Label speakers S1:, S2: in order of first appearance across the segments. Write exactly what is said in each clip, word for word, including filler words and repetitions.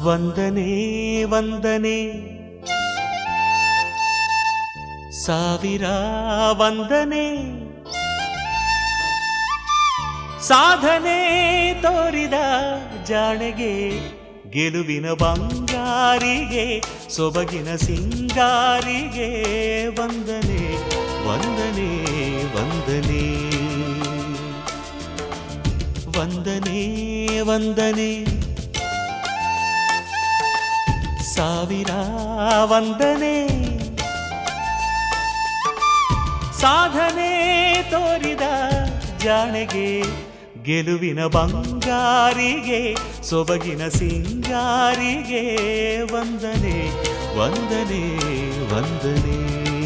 S1: ವಂದನೆ ವಂದನೆ ಸಾವಿರ ವಂದನೆ ಸಾಧನೆ ತೋರಿದ ಜಾಣೆಗೆ ಗೆಲುವಿನ ಬಂಗಾರಿಗೆ ಸೊಬಗಿನ ಸಿಂಗಾರಿಗೆ ವಂದನೆ ವಂದನೆ ವಂದನೆ ವಂದನೆ ವಂದನೆ ಸಾವಿರ ವಂದನೆ ಸಾಧನೆ ತೋರಿದ ಜಾಣೆಗೆ ಗೆಲುವಿನ ಬಂಗಾರಿಗೆ ಸೊಬಗಿನ ಸಿಂಗಾರಿಗೆ ವಂದನೆ ವಂದನೆ ವಂದನೆ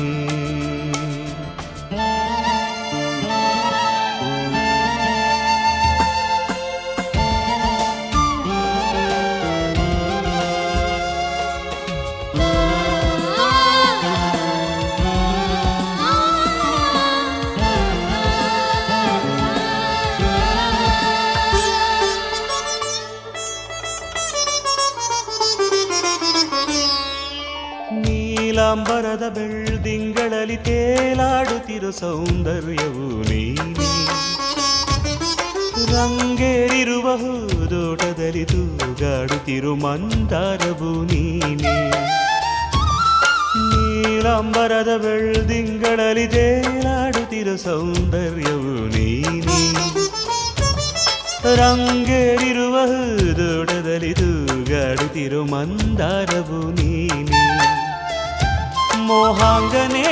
S1: ನೀಲಾಂಬರದ ಬೆಳ್ದಿಂಗಳಲ್ಲಿ ತೇಲಾಡುತ್ತಿರೋ ಸೌಂದರ್ಯವು ನೀನೇ ರಂಗೇರಿರುವ ಹೂದೋಟದಲ್ಲಿ ತೂಗಾಡುತ್ತಿರೋ ಮಂದಾರವು ನೀನೇ ನೀಲಾಂಬರದ ಬೆಳ್ದಿಂಗಳಲ್ಲಿ ತೇಲಾಡುತ್ತಿರೋ ಸೌಂದರ್ಯವು ನೀನೇ ರಂಗೇರಿರುವ ಹೂದೋಟದಲ್ಲಿ ತೂಗಾಡುತ್ತಿರೋ ಮಂದಾರವು ನೀನೇ ಮೋಹಾಂಗನೇ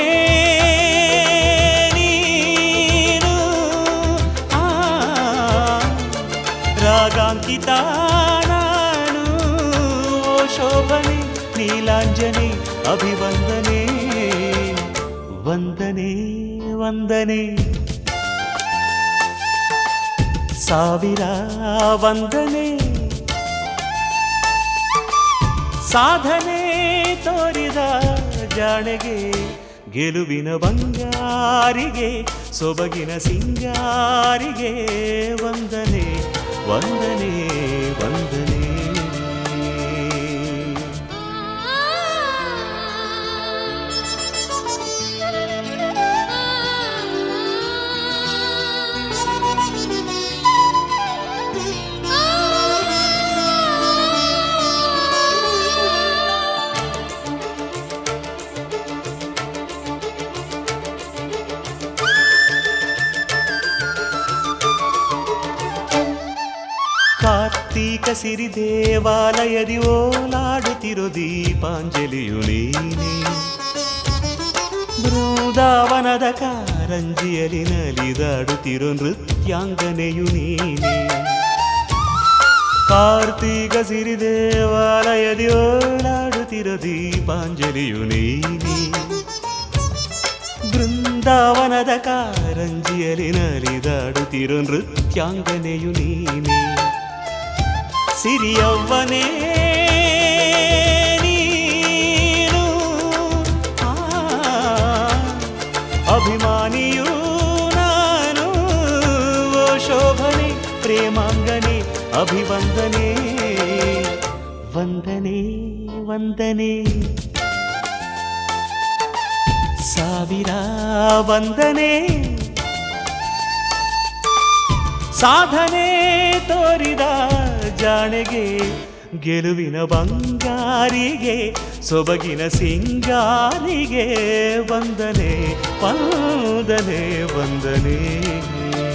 S1: ನೀನು ಆ ರಾಗಾಂಕಿತ ನಾನು ಓ ಶೋಭನೆ ನೀಲಾಂಜನೆ ಅಭಿವಂದನೆ ವಂದನೆ ವಂದನೆ ಸಾವಿರ ವಂದನೆ ಸಾಧನೆ ತೋರಿದ ಜಾಣೆಗೆ ಗೆಲುವಿನ ಬಂಗಾರಿಗೆ ಸೊಬಗಿನ ಸಿಂಗಾರಿಗೆ ವಂದನೆ ವಂದನೆ ವಂದನೆ ಕಾರ್ತೀಕ ಸಿರಿ ದೇವಾಲಯದಿ ಓಲಾಡುತ್ತಿರೋ ದೀಪಾಂಜಲಿಯು ನೀನೇ ಬೃಂದಾವನದ ಕಾರಂಜಿಯಲ್ಲಿ ನಲಿದಾಡುತ್ತಿರೋ ನೃತ್ಯಾಂಗನೆಯು ನೀನೇ ಕಾರ್ತೀಕ ಸಿರಿ ದೇವಾಲಯದಿ ಓಲಾಡುತ್ತಿರೋ ದೀಪಾಂಜಲಿಯು ನೀನೇ ಬೃಂದಾವನದ ಕಾರಂಜಿಯಲ್ಲಿ ನಲಿದಾಡುತ್ತಿರೋ ನೃತ್ಯಾಂಗನೆಯು ನೀನೇ ಸಿರಿಯವ್ವನೇ ನೀನು ಆ ಅಭಿಮಾನಿಯೂ ನಾನು ಓ ಶೋಭನೆ ಪ್ರೇಮಾಂಗನೆ ಅಭಿವಂದನೆ ವಂದನೆ ವಂದನೆ ಸಾವಿರ ವಂದನೆ ಸಾಧನೆ ತೋರಿದ ಜಾಣೆಗೆ ಗೆಲುವಿನ ಬಂಗಾರಿಗೆ ಸೊಬಗಿನ ಸಿಂಗಾರಿಗೆ ವಂದನೆ ವಂದನೆ ವಂದನೆ